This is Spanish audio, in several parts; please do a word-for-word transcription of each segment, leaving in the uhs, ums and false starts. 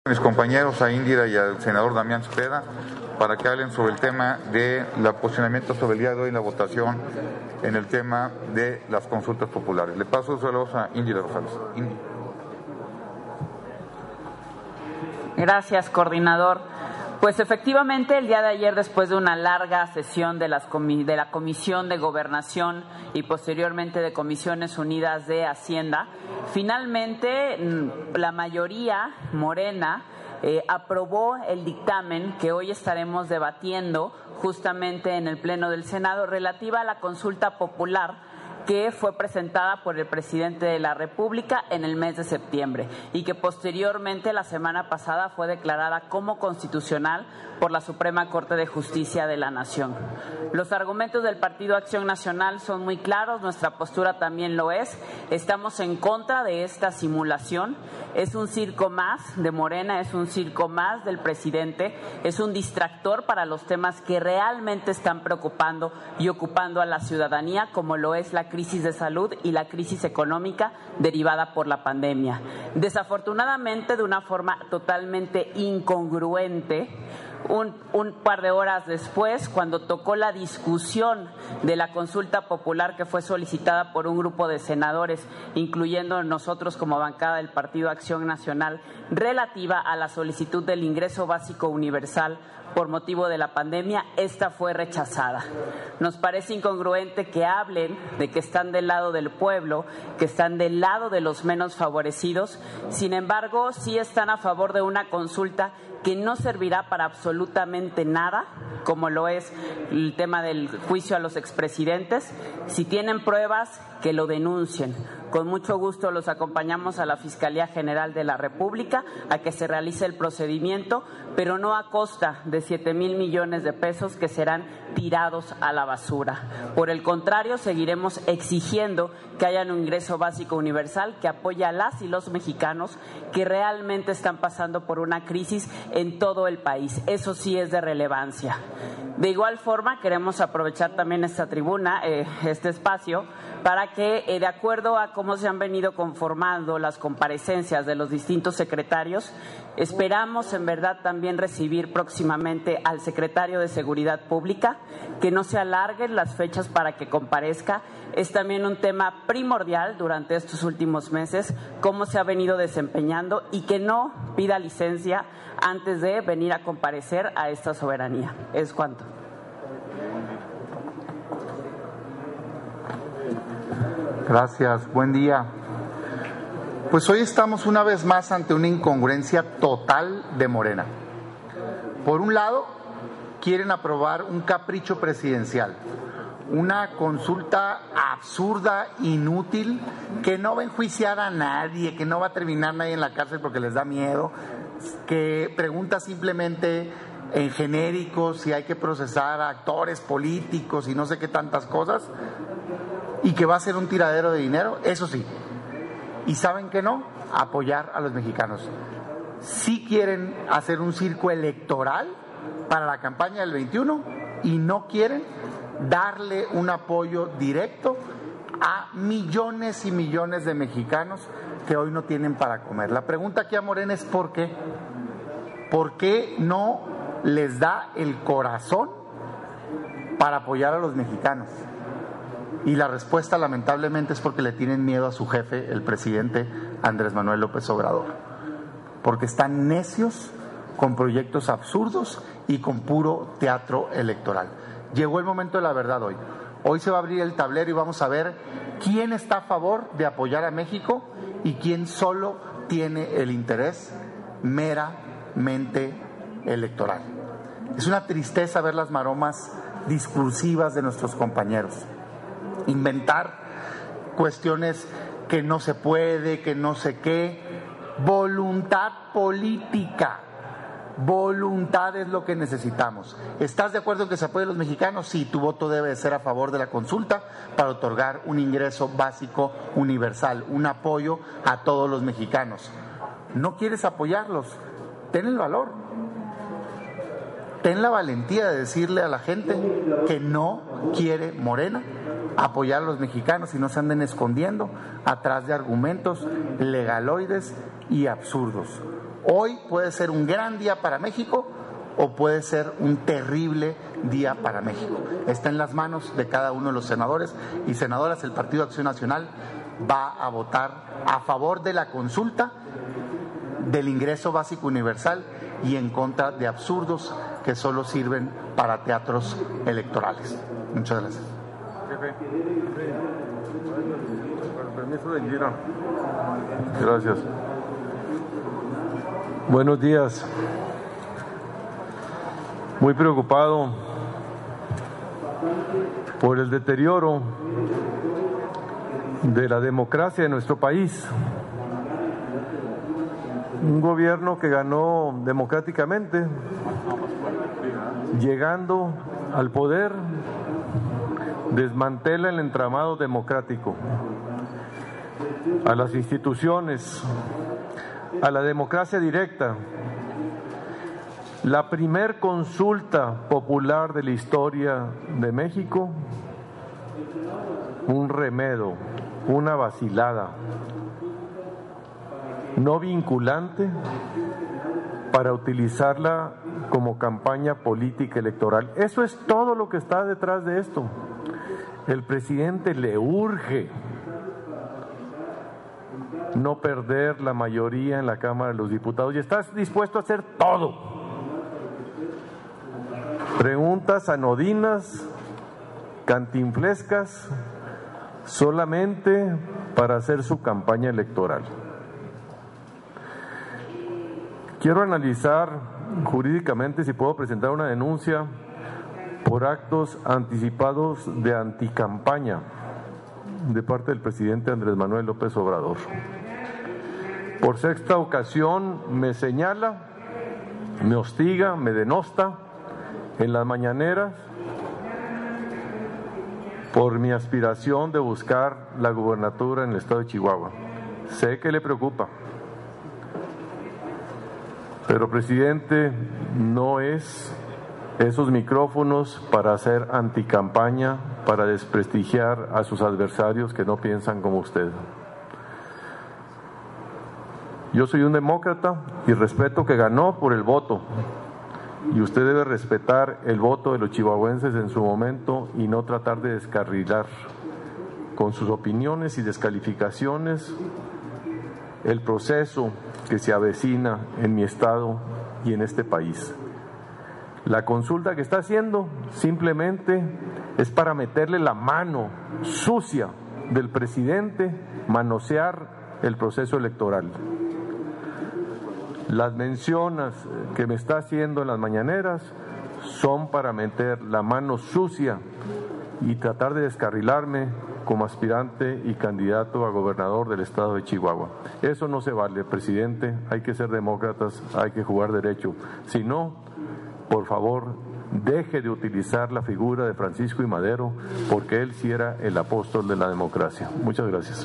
Mis compañeros, a Indira y al senador Damián Cepeda, para que hablen sobre el tema de la posicionamiento sobre el día de hoy en la votación en el tema de las consultas populares. Le paso su voz a Indira Rosales. Indira. Gracias, coordinador. Pues efectivamente, el día de ayer, después de una larga sesión de, las comi de la Comisión de Gobernación y posteriormente de Comisiones Unidas de Hacienda, finalmente la mayoría morena eh, aprobó el dictamen que hoy estaremos debatiendo justamente en el Pleno del Senado relativa a la consulta popular que fue presentada por el presidente de la República en el mes de septiembre y que posteriormente la semana pasada fue declarada como constitucional por la Suprema Corte de Justicia de la Nación. Los argumentos del Partido Acción Nacional son muy claros, nuestra postura también lo es. Estamos en contra de esta simulación. Es un circo más de Morena, es un circo más del presidente, es un distractor para los temas que realmente están preocupando y ocupando a la ciudadanía, como lo es la crisis de salud y la crisis económica derivada por la pandemia. Desafortunadamente, de una forma totalmente incongruente, Un, un par de horas después, cuando tocó la discusión de la consulta popular que fue solicitada por un grupo de senadores, incluyendo nosotros como bancada del Partido Acción Nacional, relativa a la solicitud del ingreso básico universal por motivo de la pandemia, esta fue rechazada. Nos parece incongruente que hablen de que están del lado del pueblo, que están del lado de los menos favorecidos, sin embargo, sí están a favor de una consulta que no servirá para absolutamente nada, como lo es el tema del juicio a los expresidentes. Si tienen pruebas, que lo denuncien. Con mucho gusto los acompañamos a la Fiscalía General de la República a que se realice el procedimiento, pero no a costa de siete mil millones de pesos que serán tirados a la basura. Por el contrario, seguiremos exigiendo que haya un ingreso básico universal que apoye a las y los mexicanos que realmente están pasando por una crisis en todo el país. Eso sí es de relevancia. De igual forma, queremos aprovechar también esta tribuna, eh, este espacio, para que, eh, de acuerdo a cómo se han venido conformando las comparecencias de los distintos secretarios, esperamos en verdad también recibir próximamente al secretario de Seguridad Pública, que no se alarguen las fechas para que comparezca. Es también un tema primordial durante estos últimos meses, cómo se ha venido desempeñando y que no pida licencia antes de venir a comparecer a esta soberanía. Es cuanto. Gracias, buen día. Pues hoy estamos una vez más ante una incongruencia total de Morena. Por un lado, quieren aprobar un capricho presidencial, una consulta absurda, inútil, que no va a enjuiciar a nadie, que no va a terminar nadie en la cárcel porque les da miedo, que pregunta simplemente en genérico si hay que procesar a actores políticos y no sé qué tantas cosas, y que va a ser un tiradero de dinero, eso sí. Y saben que no, apoyar a los mexicanos. Sí quieren hacer un circo electoral para la campaña del veintiuno y no quieren darle un apoyo directo a millones y millones de mexicanos que hoy no tienen para comer. La pregunta aquí a Morena es ¿por qué? ¿Por qué no les da el corazón para apoyar a los mexicanos? Y la respuesta, lamentablemente, es porque le tienen miedo a su jefe, el presidente Andrés Manuel López Obrador. Porque están necios con proyectos absurdos y con puro teatro electoral. Llegó el momento de la verdad hoy. Hoy se va a abrir el tablero y vamos a ver quién está a favor de apoyar a México y quién solo tiene el interés meramente electoral. Es una tristeza ver las maromas discursivas de nuestros compañeros. Inventar cuestiones que no se puede, que no sé qué. Voluntad política. Voluntad es lo que necesitamos. ¿Estás de acuerdo en que se apoye a los mexicanos? Sí, tu voto debe ser a favor de la consulta para otorgar un ingreso básico universal, un apoyo a todos los mexicanos. ¿No quieres apoyarlos? Ten el valor. Ten la valentía de decirle a la gente que no quiere Morena apoyar a los mexicanos y no se anden escondiendo atrás de argumentos legaloides y absurdos. Hoy puede ser un gran día para México o puede ser un terrible día para México. Está en las manos de cada uno de los senadores y senadoras. El Partido Acción Nacional va a votar a favor de la consulta, del ingreso básico universal y en contra de absurdos que solo sirven para teatros electorales. Muchas gracias. Jefe, con permiso de Gira. Gracias. Buenos días. Muy preocupado por el deterioro de la democracia en nuestro país. Un gobierno que ganó democráticamente, llegando al poder, desmantela el entramado democrático, a las instituciones, a la democracia directa. La primer consulta popular de la historia de México, un remedo, una vacilada, no vinculante para utilizarla como campaña política electoral. Eso es todo lo que está detrás de esto. El presidente le urge no perder la mayoría en la Cámara de los Diputados y está dispuesto a hacer todo. Preguntas anodinas, cantinflescas, solamente para hacer su campaña electoral. Quiero analizar jurídicamente si puedo presentar una denuncia por actos anticipados de anticampaña de parte del presidente Andrés Manuel López Obrador. Por sexta ocasión me señala, me hostiga, me denosta en las mañaneras por mi aspiración de buscar la gubernatura en el estado de Chihuahua. Sé que le preocupa, pero presidente, no es esos micrófonos para hacer anticampaña, para desprestigiar a sus adversarios que no piensan como usted. Yo soy un demócrata y respeto que ganó por el voto. Y usted debe respetar el voto de los chihuahuenses en su momento y no tratar de descarrilar con sus opiniones y descalificaciones el proceso que se avecina en mi estado y en este país. La consulta que está haciendo simplemente es para meterle la mano sucia del presidente, manosear el proceso electoral. Las menciones que me está haciendo en las mañaneras son para meter la mano sucia y tratar de descarrilarme como aspirante y candidato a gobernador del estado de Chihuahua. Eso no se vale, presidente. Hay que ser demócratas, hay que jugar derecho. Si no, por favor, deje de utilizar la figura de Francisco I. Madero, porque él sí era el apóstol de la democracia. Muchas gracias.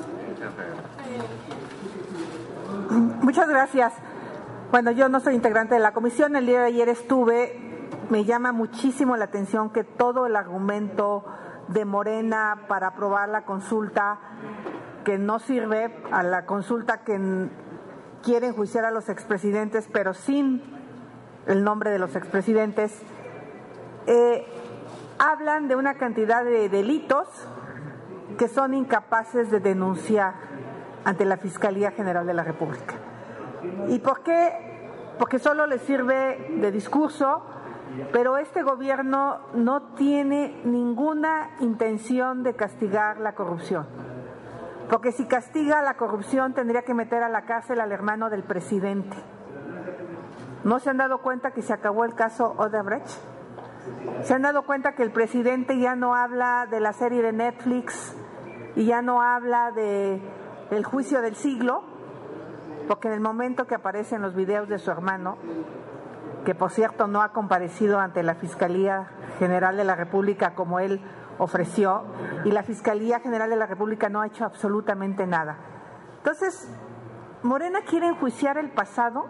Muchas gracias. Bueno, yo no soy integrante de la comisión. El día de ayer estuve. Me llama muchísimo la atención que todo el argumento de Morena para aprobar la consulta, que no sirve, a la consulta que quiere enjuiciar a los expresidentes, pero sin el nombre de los expresidentes, eh, hablan de una cantidad de delitos que son incapaces de denunciar ante la Fiscalía General de la República. ¿Y por qué? Porque solo les sirve de discurso, pero este gobierno no tiene ninguna intención de castigar la corrupción. Porque si castiga la corrupción tendría que meter a la cárcel al hermano del presidente. ¿No se han dado cuenta que se acabó el caso Odebrecht? ¿Se han dado cuenta que el presidente ya no habla de la serie de Netflix y ya no habla de el juicio del siglo? Porque en el momento que aparecen los videos de su hermano, que por cierto no ha comparecido ante la Fiscalía General de la República como él ofreció, y la Fiscalía General de la República no ha hecho absolutamente nada. Entonces, Morena quiere enjuiciar el pasado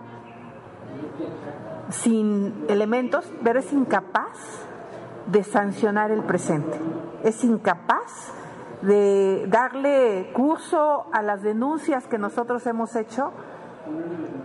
sin elementos, pero es incapaz de sancionar el presente. Es incapaz de darle curso a las denuncias que nosotros hemos hecho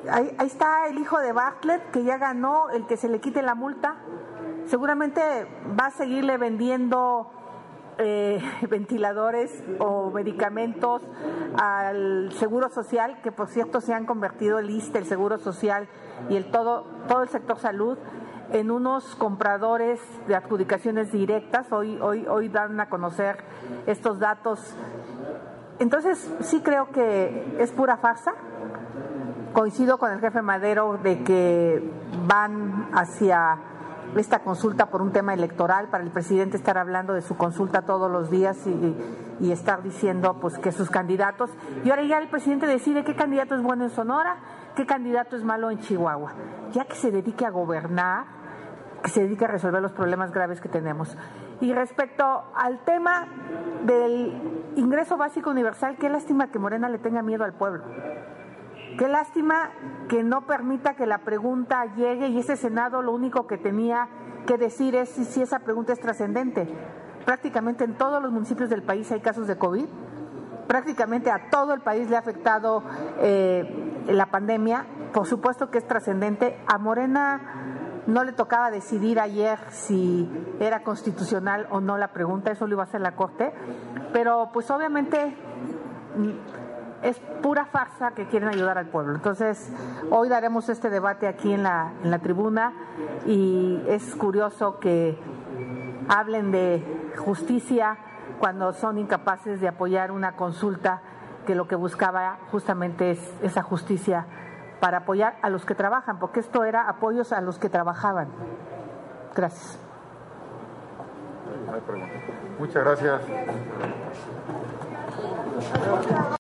ahí, ahí está el hijo de Bartlett, que ya ganó el que se le quite la multa. Seguramente va a seguirle vendiendo eh, ventiladores o medicamentos al Seguro Social, que por cierto se han convertido el I S S S T E, el Seguro Social y el todo, todo el sector salud en unos compradores de adjudicaciones directas. Hoy, hoy, hoy dan a conocer estos datos. Entonces sí creo que es pura farsa. Coincido con el jefe Madero de que van hacia esta consulta por un tema electoral, para el presidente estar hablando de su consulta todos los días y, y estar diciendo pues que sus candidatos, y ahora ya el presidente decide qué candidato es bueno en Sonora, qué candidato es malo en Chihuahua, ya que se dedique a gobernar, que se dedique a resolver los problemas graves que tenemos. Y respecto al tema del ingreso básico universal, qué lástima que Morena le tenga miedo al pueblo. Qué lástima que no permita que la pregunta llegue, y ese Senado lo único que tenía que decir es si, si esa pregunta es trascendente. Prácticamente en todos los municipios del país hay casos de COVID, prácticamente a todo el país le ha afectado eh, la pandemia. Por supuesto que es trascendente. A Morena no le tocaba decidir ayer si era constitucional o no la pregunta, eso lo iba a hacer la Corte, pero pues obviamente es pura farsa que quieren ayudar al pueblo. Entonces, hoy daremos este debate aquí en la, en la tribuna, y es curioso que hablen de justicia cuando son incapaces de apoyar una consulta que lo que buscaba justamente es esa justicia para apoyar a los que trabajan, porque esto era apoyos a los que trabajaban. Gracias. Muchas gracias.